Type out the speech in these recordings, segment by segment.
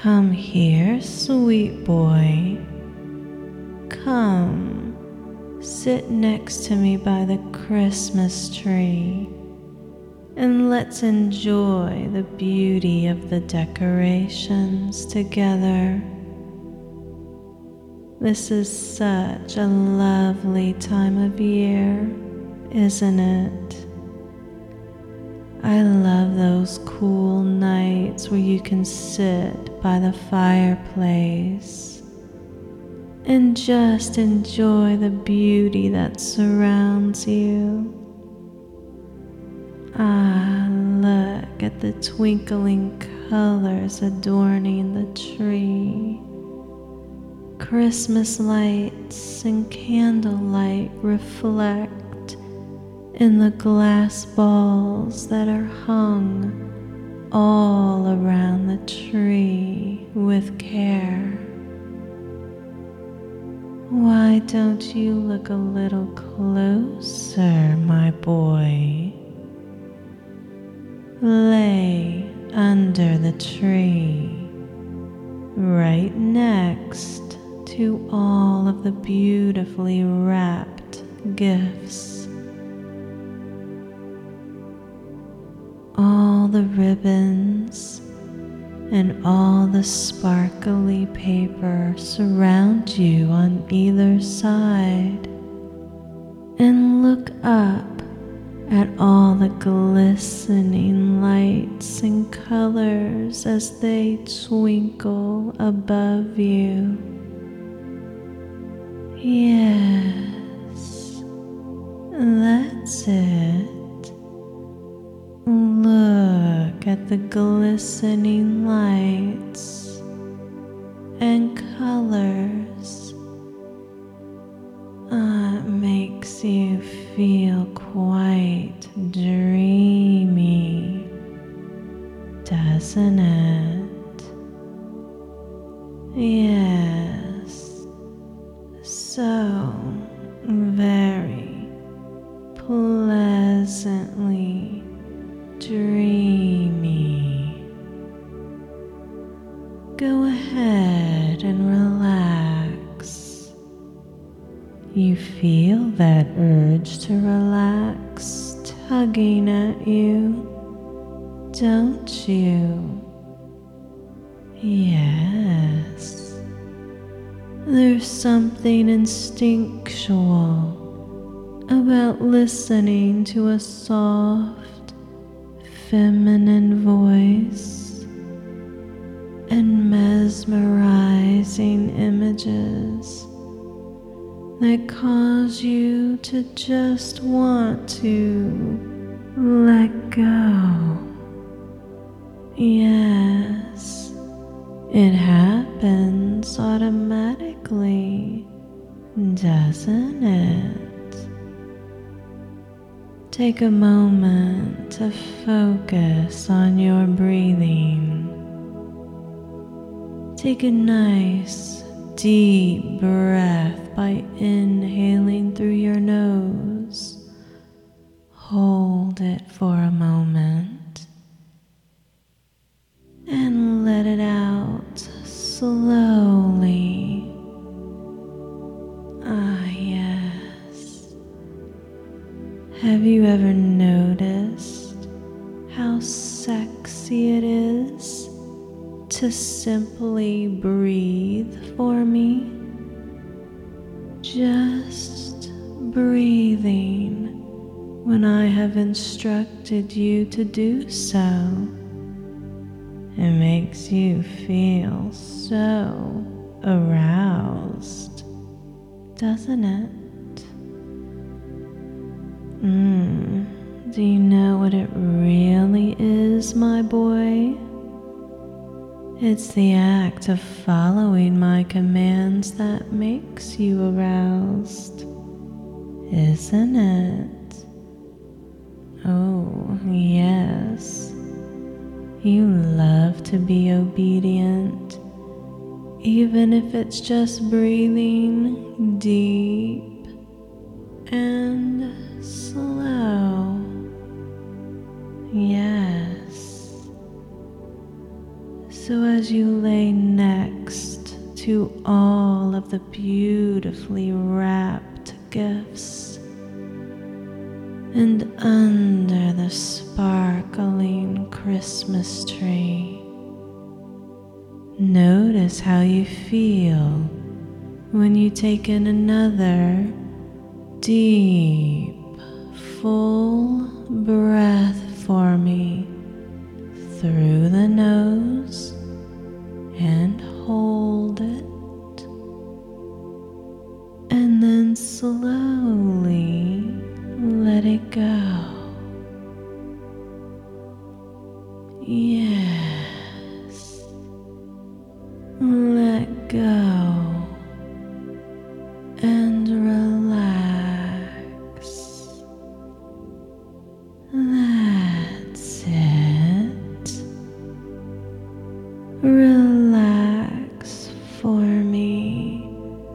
Come here, sweet boy. Come, sit next to me by the Christmas tree, and let's enjoy the beauty of the decorations together. This is such a lovely time of year, isn't it? I love those cool nights where you can sit by the fireplace and just enjoy the beauty that surrounds you. Ah, look at the twinkling colors adorning the tree. Christmas lights and candlelight reflect in the glass balls that are hung all around the tree with care. Why don't you look a little closer, my boy? Lay under the tree, right next to all of the beautifully wrapped gifts. All the ribbons and all the sparkly paper surround you on either side, and look up at all the glistening lights and colors as they twinkle above you. Yes, that's it. Look at the glistening lights and colors. It makes you feel quite dreamy, doesn't it? Yes, so very pleasantly dreamy. Go ahead and relax. You feel that urge to relax tugging at you, don't you? Yes. There's something instinctual about listening to a soft, feminine voice and mesmerizing images that cause you to just want to let go. Yes, it happens automatically, doesn't it? Take a moment to focus on your breathing. Take a nice, deep breath by inhaling through your nose. Hold it for a moment and let it out slowly. Ah, yes. Have you ever noticed how sexy it is to simply breathe for me? Just breathing when I have instructed you to do so. It makes you feel so aroused, doesn't it? Do you know what it really is, my boy? It's the act of following my commands that makes you aroused, isn't it? Oh, yes. You love to be obedient, even if it's just breathing deep and slow. Yes. So as you lay next to all of the beautifully wrapped gifts and under the sparkling Christmas tree, notice how you feel when you take in another deep, full breath for me through the nose and hold it, and then slowly let it go. Yes, let go and relax. That's it. Relax for me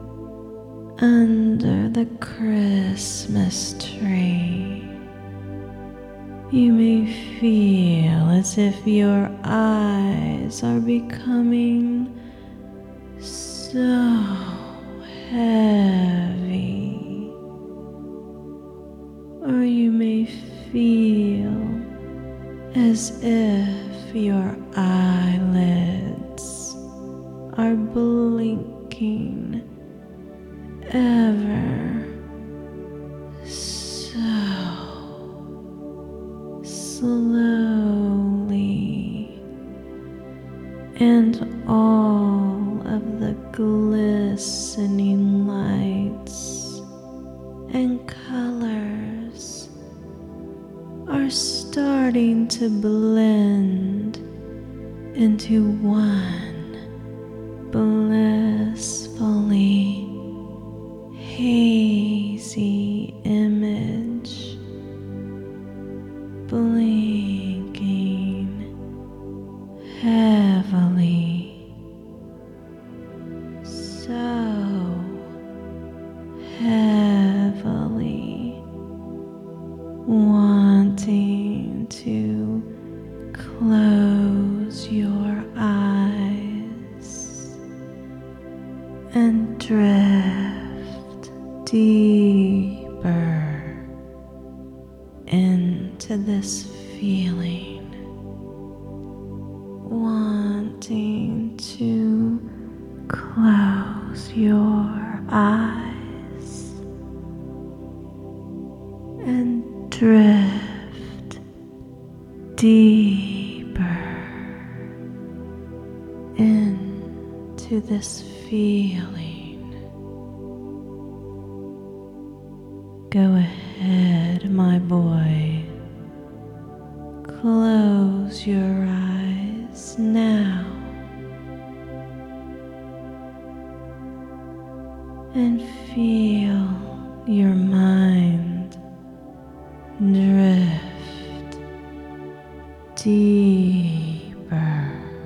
under the Christmas tree. You may feel as if your eyes are becoming so heavy, or you may feel as if your eyelids are blinking ever so slowly, and all of the glistening lights and colors are starting to blend into one blissfully hazy image, blinking heavily, so heavily, wanting to close your eyes and drift deeper into this feeling, wanting to close your eyes and drift deeper into this feeling. Go ahead, my boy. Close your eyes now and feel your mind drift deeper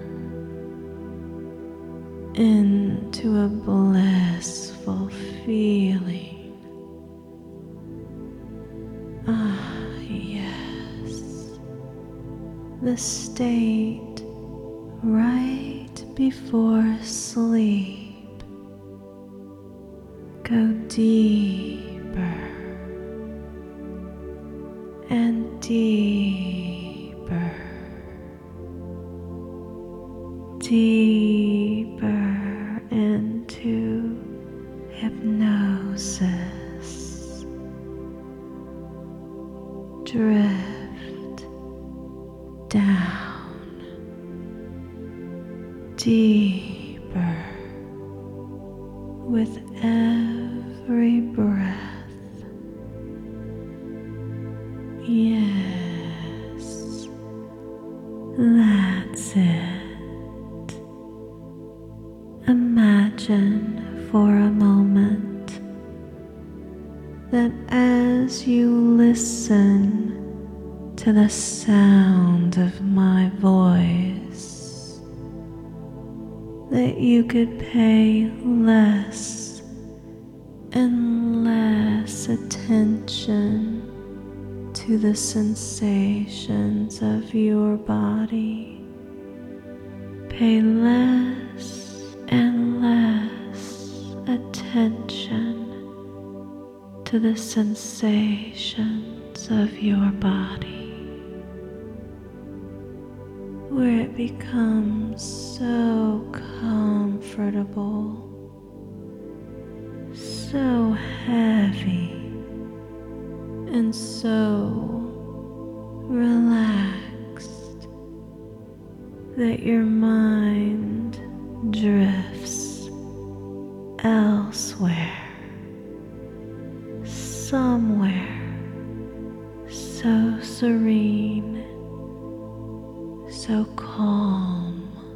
into a blissful feeling. Ah, yes, the state right before sleep. Go deeper and deeper, deeper into hypnosis. Drift down, deeper with every breath. Yes, that's it. Imagine for a moment that as you listen to the sound of my voice, that you could pay less and less attention to the sensations of your body. Pay less and less attention to the sensations of your body, where it becomes so comfortable, so heavy, and so relaxed that your mind drifts elsewhere, somewhere so serene, so calm.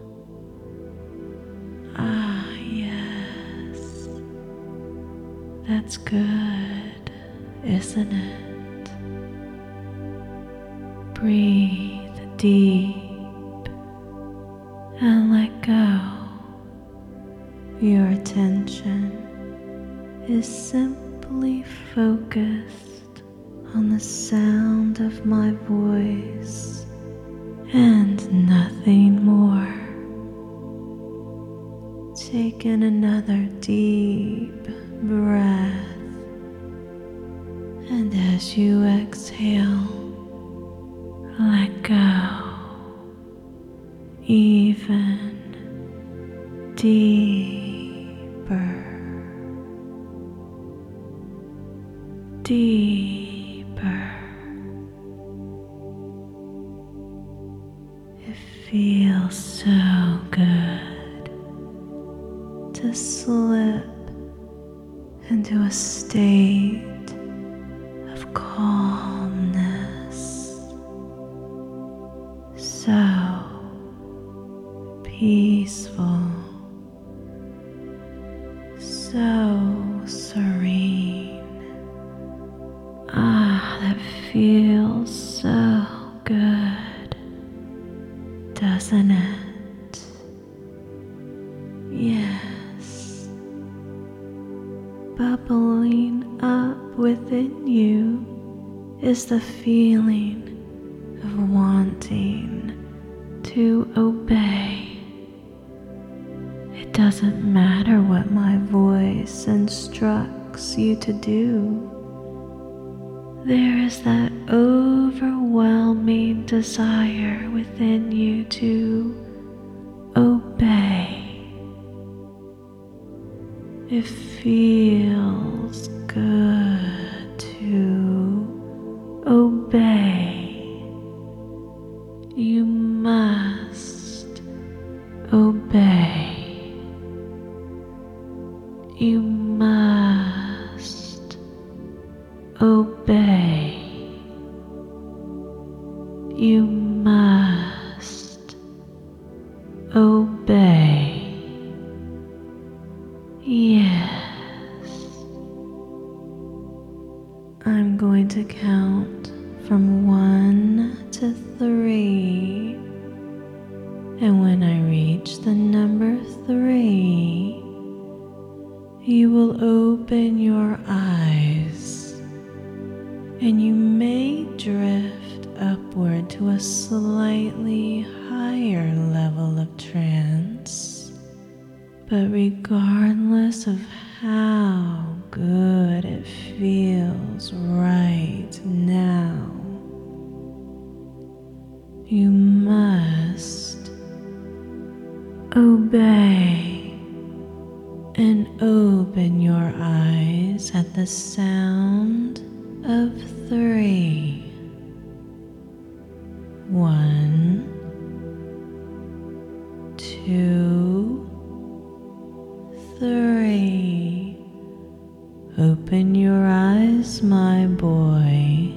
Ah, yes, that's good, isn't it? Breathe deep and let go. Your attention is simply focused on the sound of my voice and nothing more. Take in another deep breath, and as you exhale, let go even deeper, deeper. It feels so good to slip into a state of calmness, so peaceful, so serene. Ah, that feels so good, doesn't it? Yes. Bubbling up within you is the feeling of wanting to obey. It doesn't matter what my voice instructs you to do. There is that overwhelming desire within you to obey. It feels good to obey. You must obey. You must obey. You must obey. Yes. I'm going to count from 1 to 3. And when I reach the number 3, you will open your eyes and you may drift upward to a slightly higher level of trance. But regardless of how good it feels right now, you must obey and open your eyes at the sound of 3. 1, 2, 3. Open your eyes, my boy.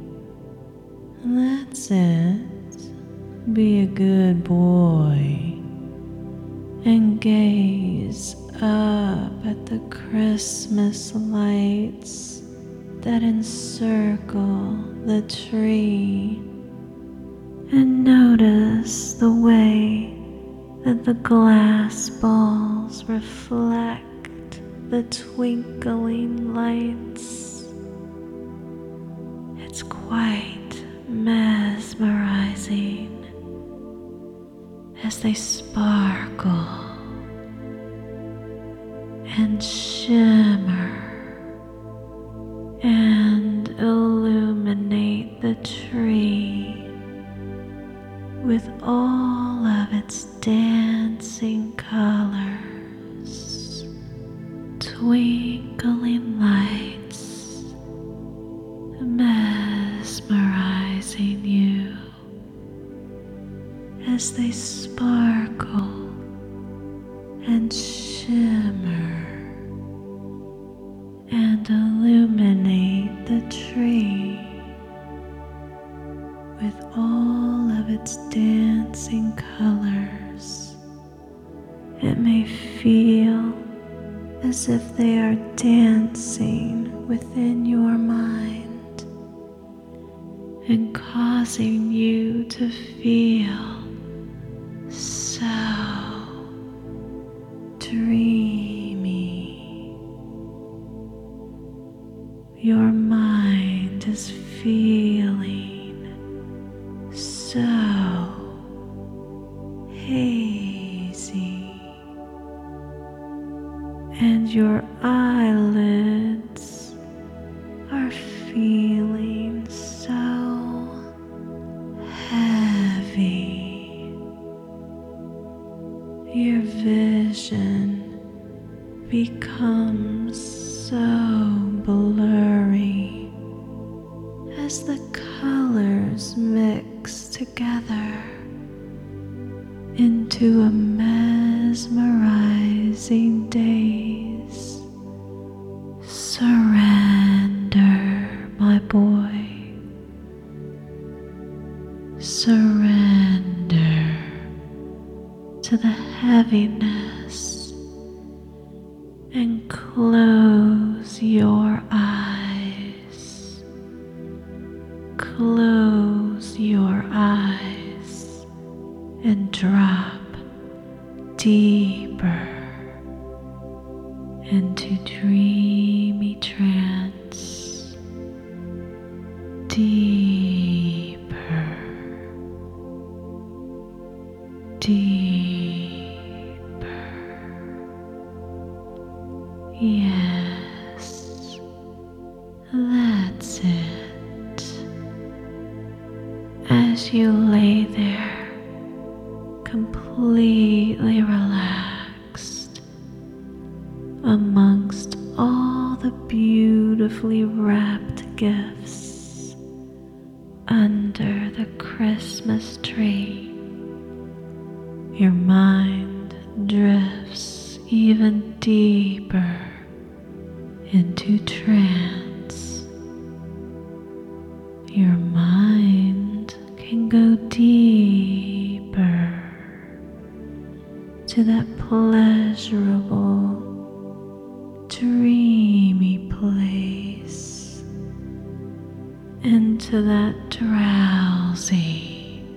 That's it. Be a good boy and gaze up at the Christmas lights that encircle the tree, and notice the way that the glass balls reflect the twinkling lights. It's quite mesmerizing as they sparkle as they sparkle and shimmer and illuminate the tree with all of its dancing colors. It may feel as if they are dancing within your mind and causing you to feel so dreamy. Your mind is feeling so hazy, and your eyelids are feeling so heavy. Your vision becomes so blurry as the colors mix together into a mesmerizing daze. Surrender, my boy. Surrender to the heaviness and close your eyes. Close your eyes and drop deeper into dreamy trance. Deeper, deeper. Yes, that's it. As you lay there, completely relaxed, amongst all the beautifully wrapped gifts under the Christmas tree, your mind drifts even deeper into trance. Your mind can go deeper to that pleasurable, dreamy place, into that drowsy,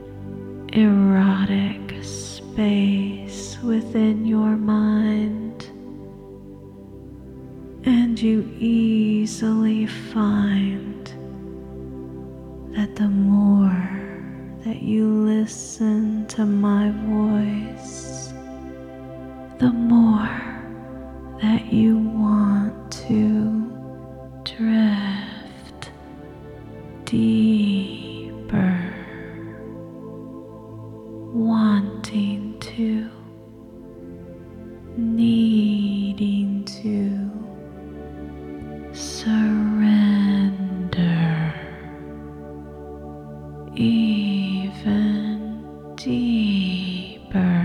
erotic space within your mind, and you easily find that the more that you listen to my voice, the more that you want to drift deeper, wanting to, needing to surrender even deeper.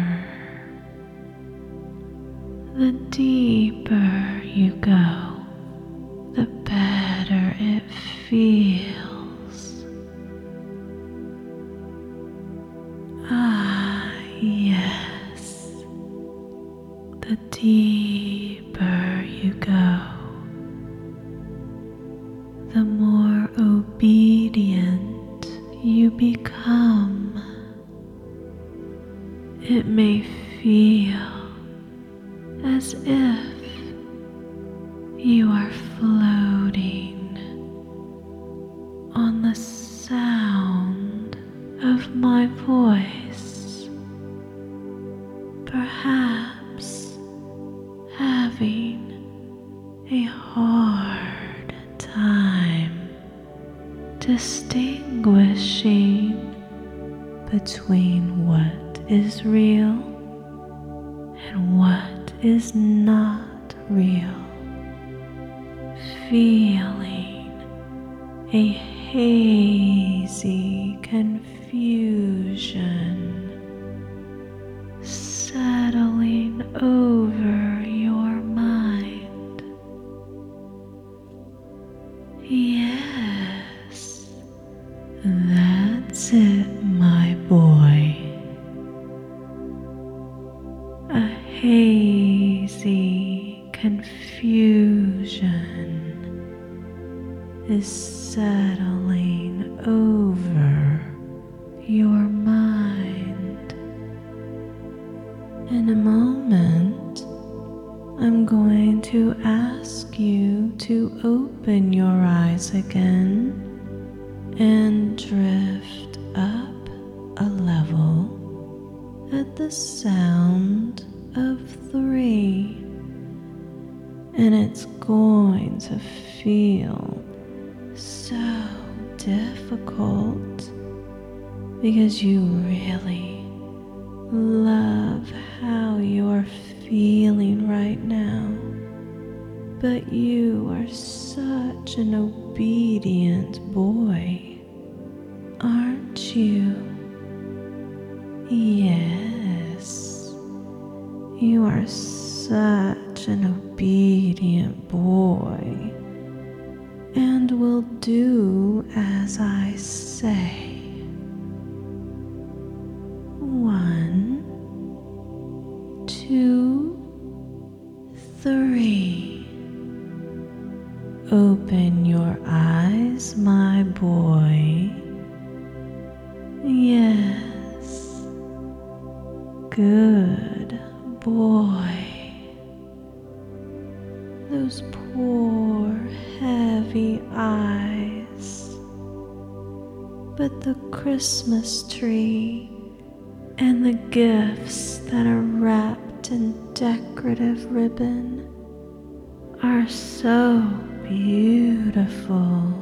The deeper you go, the better it feels. Ah, yes. The deeper you go, the more obedient you become. It may feel as if you are floating on the sound of my voice, perhaps having a hard time distinguishing between what is real and what is not real, feeling a hazy confusion That's it, my boy. A hazy confusion is settling over your mind. In a moment, I'm going to ask you to open your eyes again and drift up a level at the sound of 3. And it's going to feel so difficult because you really love how you're feeling right now. But you are such an obedient boy, aren't you? Yes, you are such an obedient boy and will do as I say. 1, 2, 3. Open your eyes, my boy. Yes. Good boy. Those poor, heavy eyes. But the Christmas tree and the gifts that are wrapped in decorative ribbon are so beautiful.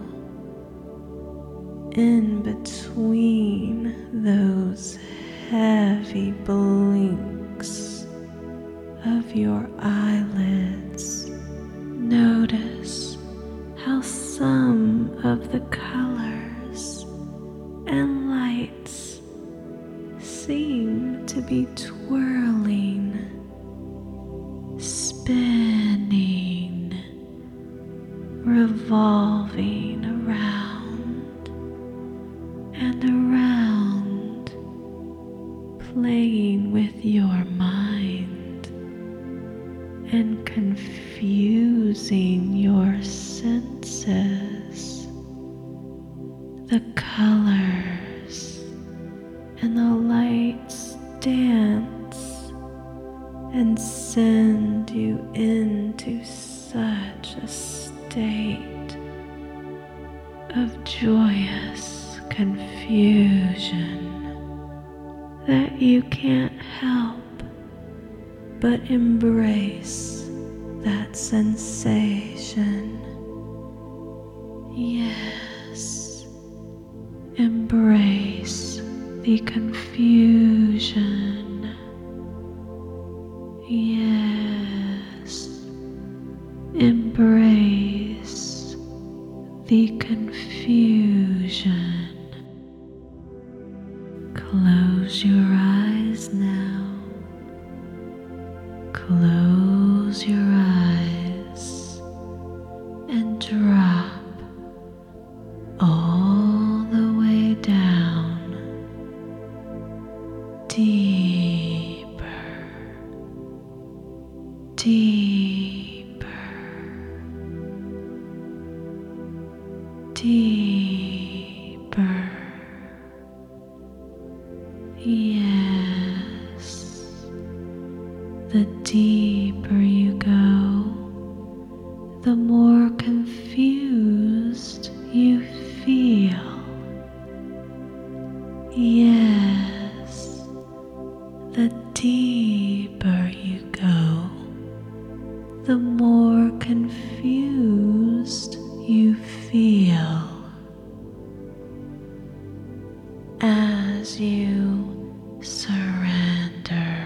In between those heavy blinks of your eyelids, notice how some of the colors and lights seem to be twirling, spinning, revolving around and around, playing with your mind and confusing your senses. The colors and the lights dance and send you into such a state of joyous confusion that you can't help but embrace that sensation. Yes, embrace the confusion. Yes, embrace the confusion. Close your eyes now. Close your eyes and drop all the way down, deeper, deeper, deeper. Yes, the deeper you go, the more confused you feel. Yes, the deeper you go, the more confused you feel. As you surrender,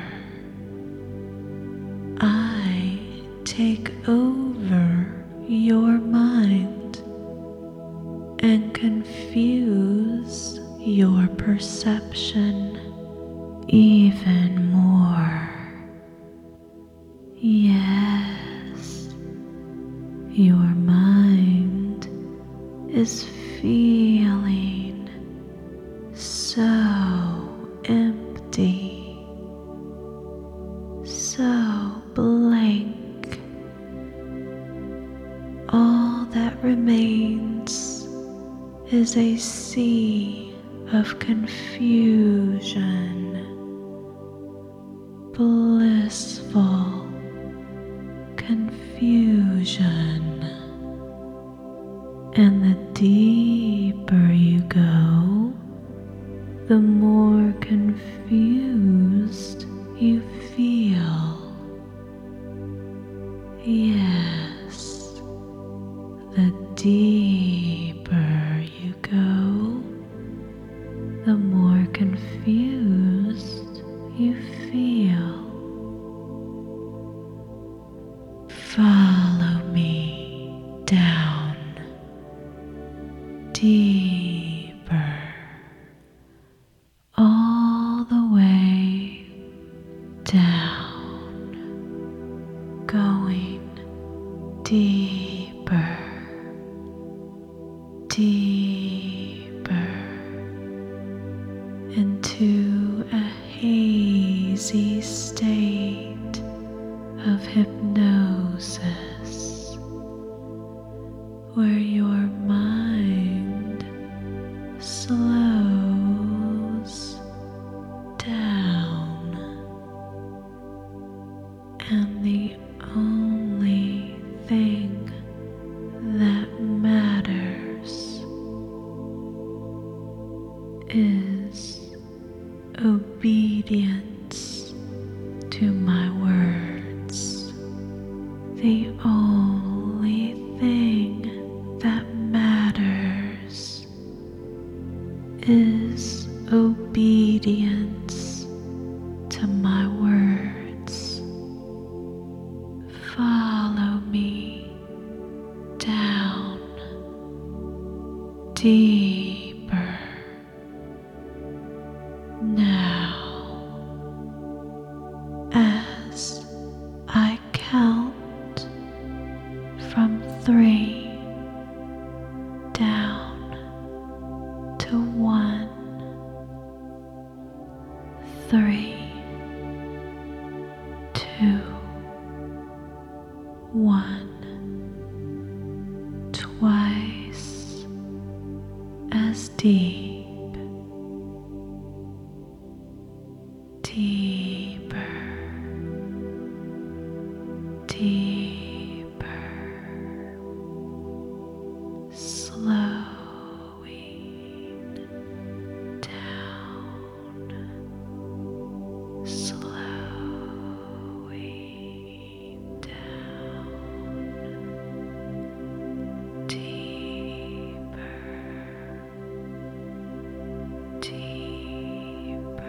I take over your mind and confuse your perception even more. Yes, your mind is feeling sea of confusion, blissful confusion. And the deeper you go, the more confused you feel. Yes, the deeper you go, the more confused you feel. Follow me down, deeper, all the way down, going deeper, deeper into a hazy state of hypnosis, where your mind slows down, and the only thing that matters is obedience to my words. The only thing that matters is obedience to my words. Follow me down, deeper. Now, as I count from 3 down to 1, 3, 2, 1, twice as deep. Deeper, deeper, slowing down, slowing down, deeper, deeper.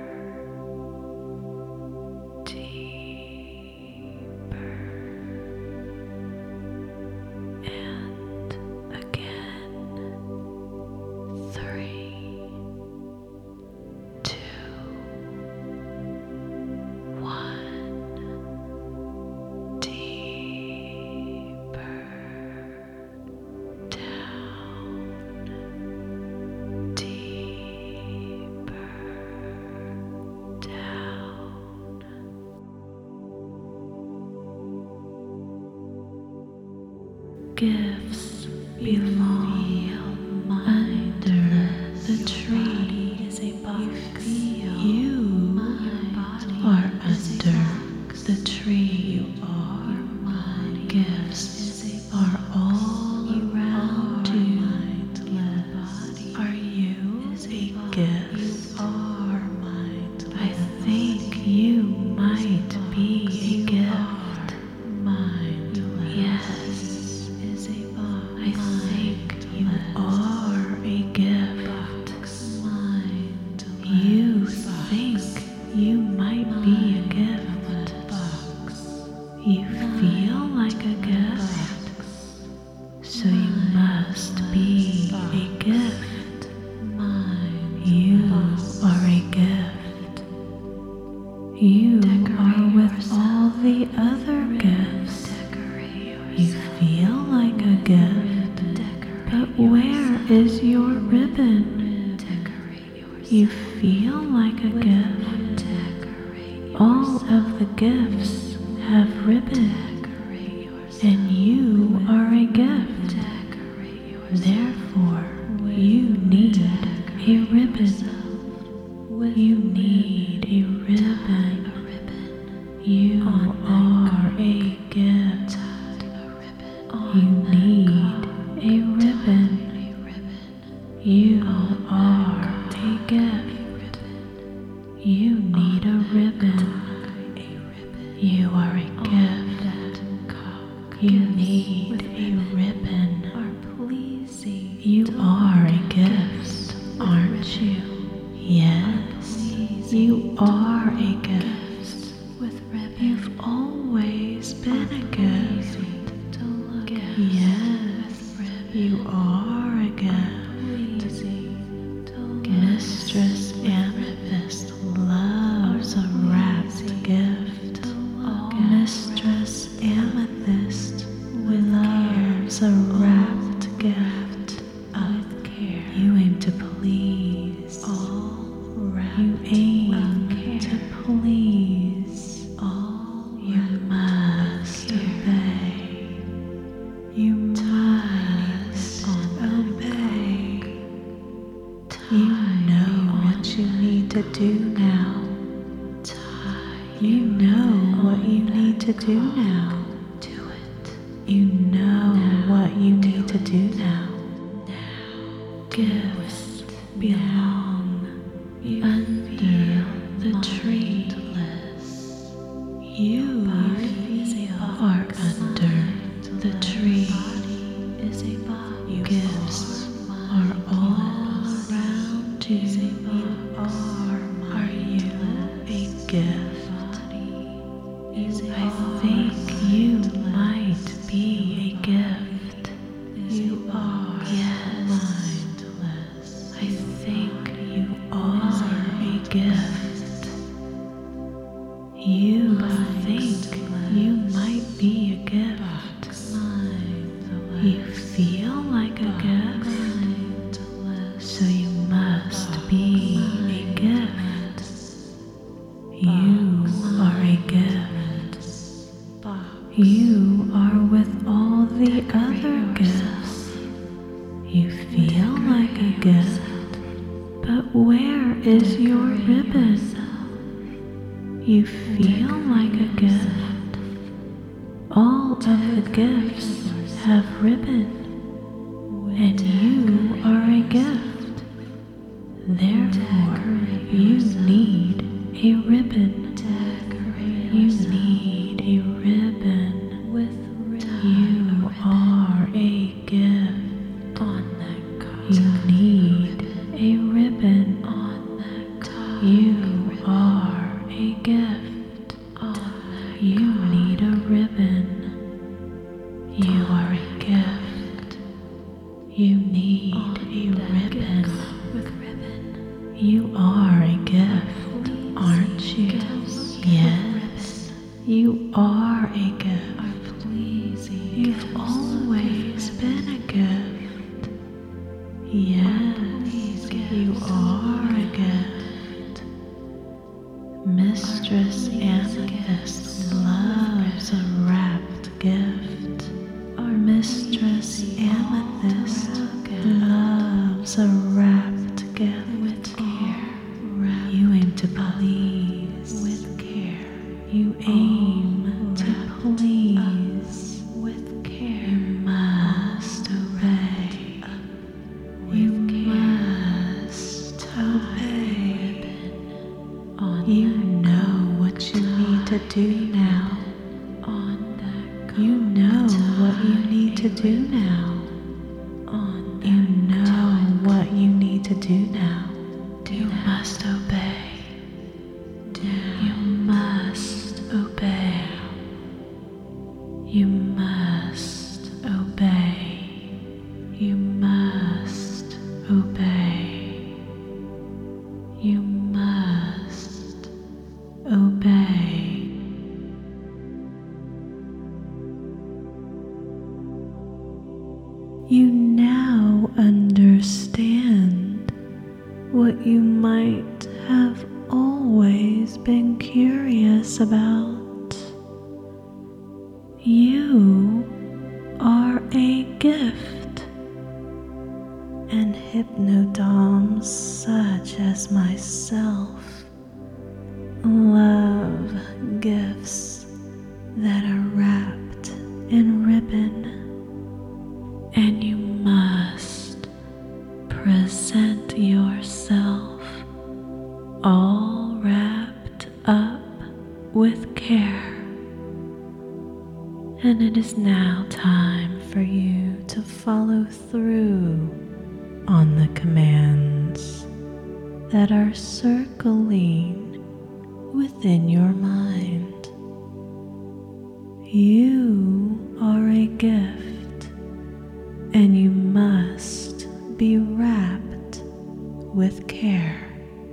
And again, 3, 2, 1, deeper down, deeper down. Gifts belong under the tree. You are under the tree. Gifts are all around you. Are you a gift? I think you might be a gift. Yes. I think you are a gift. You think you might be a gift. You feel like a gift, so you must be a gift. You are a gift. You are with all the other gifts. You feel like a gift, but where is your ribbon? You feel like a gift. All of the gifts have ribbon, and you are a gift. Therefore, you need You are a gift. You need a ribbon. You are a gift. You need a ribbon. You are a gift, aren't you? Yes, you are a gift. You've always been a gift. Yes, you are a gift. Mistress Amethyst loves a wrapped gift. Mistress Amethyst loves a wrapped gift. You aim to please. You aim to please. You must obey. You must obey. You know what you need to do now. You know what you need to do now. You know what you need to do now. Gifts belong under the tree. You are under the tree. Gifts are all around you. Are you a gift? I think you might be a gift. You are. Yes. I think you are a gift. You think you might be a gift. You feel like a gift. So you must be a gift. You are a gift. You are with all the other gifts. You feel like a gift, but where is your ribbon? You feel like a gift. All of the gifts have ribbon, and you are a gift. Therefore, you need a ribbon. You need a ribbon. You are a gift. You need a ribbon. You are a gift. You need a ribbon. You are a gift. You need a ribbon. You are a gift, aren't you? Yes, you are a gift. You've always been a gift. Yes, you are a gift. Mistress Amethyst loves a wrapped gift. Mistress Amethyst loves a wrapped gift. You aim to please. You aim to please. You must obey. You must obey. You know what you need to do now. You know what you need to do now. You know what you need to do now. You must obey. You must obey. You must obey. You must obey. You must obey. You now understand what you might have always been curious about. You are a gift, and hypnodoms such as myself love gifts that are wrapped in ribbon, and you must present present yourself all wrapped up with care. And it is now time for you to follow through on the commands that are circling within your mind. You are a gift, and you must be wrapped with care.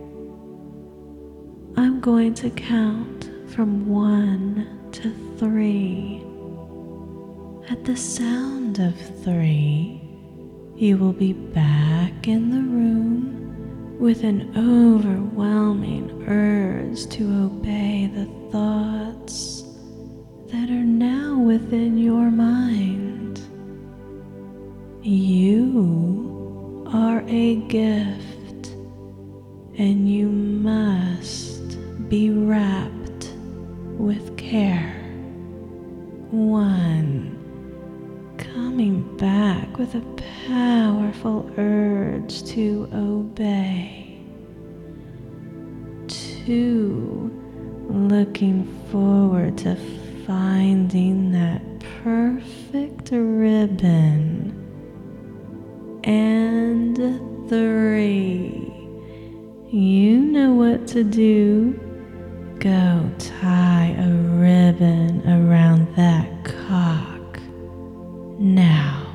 I'm going to count from 1 to 3. At the sound of 3, you will be back in the room with an overwhelming urge to obey the thoughts that are now within your mind. You are a gift, and you must be wrapped with care. 1. Coming back with a powerful urge to obey. 2. Looking forward to finding that perfect ribbon. And 3. You know what to do. Go tie a ribbon around that cock now.